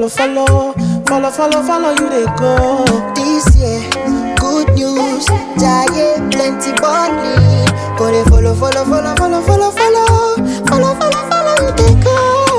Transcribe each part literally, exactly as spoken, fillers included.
follow, follow, follow, follow, follow you they go. This year, good news, giant plenty money. Go they follow, follow, follow, follow, follow, follow, follow, follow, follow you they go.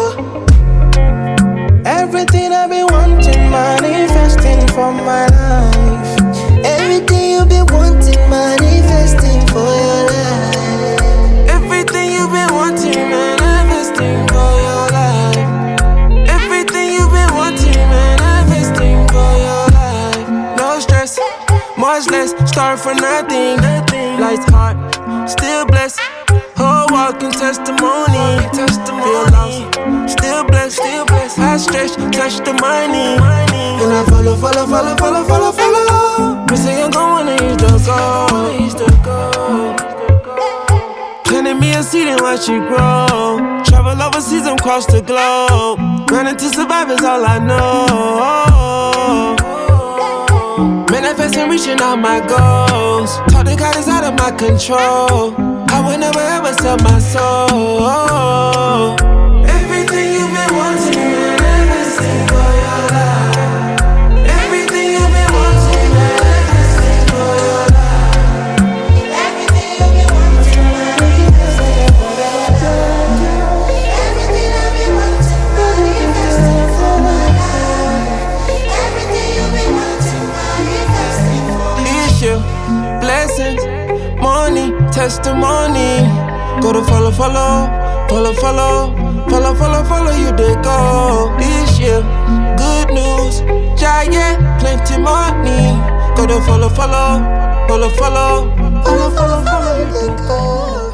Everything I've been wanting, manifesting for my life. Everything you've been wanting, manifesting for your life. Everything you've been wanting, manifesting for your life. Everything you've been wanting, manifesting for your life. No stress, much less, start from nothing. Life's hard, still blessed. Whole walking testimony. Feel lost, still blessed, still blessed. High stretch, touch the money. And I follow, follow, follow, follow, follow, follow. Me say I'm going to use the go. Planting me a seed and watch it grow. Travel overseas and cross the globe. Running to survive is all I know. Manifesting, reaching all my goals. Talk to God is out of my control. I would never ever sell my soul. Everything you've been wanting, manifesting for your life. Everything you've been wanting, manifesting for your life. Everything you've been wanting, manifesting for your life. Everything I've been wanting, manifesting for my life. Everything you've been wanting, manifesting for my life. Issue, blessings, money, testimony. Go to follow, follow, follow, follow, follow, follow, follow you they go. This year, good news, giant, plenty money. Go to follow, follow, follow, follow, Follow, follow, follow you they go.